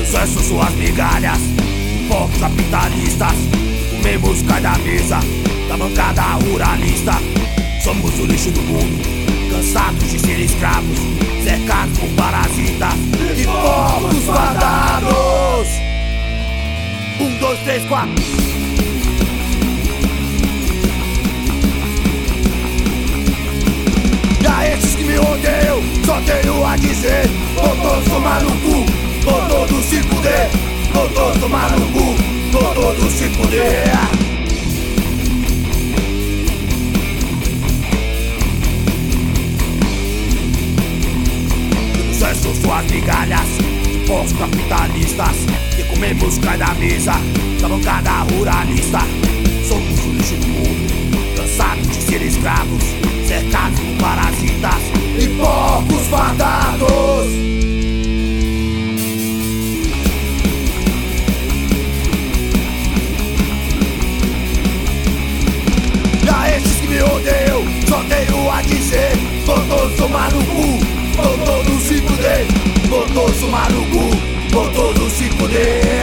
Só são suas migalhas, povos capitalistas. Comemos cada mesa da bancada ruralista. Somos o lixo do mundo, cansados de ser escravos, cercados por parasitas e povos fardados. 1, 2, 3, 4. E a esses que me odeiam, só tenho a dizer: vou todos tomar no cu, vou todos se fuder, vou todos tomar no cu, vou todos se fuder. Essas são suas migalhas, povos capitalistas, que comemos cada mesa da bancada ruralista. Somos o lixo do mundo, cansados de ser escravos, cercados por parasitas e porcos fardados. E a esses que me odeiam, só tenho a dizer: vou todos tomar no cu, vou todos se fuder, vou todos tomar no cu, vou todos se fuder.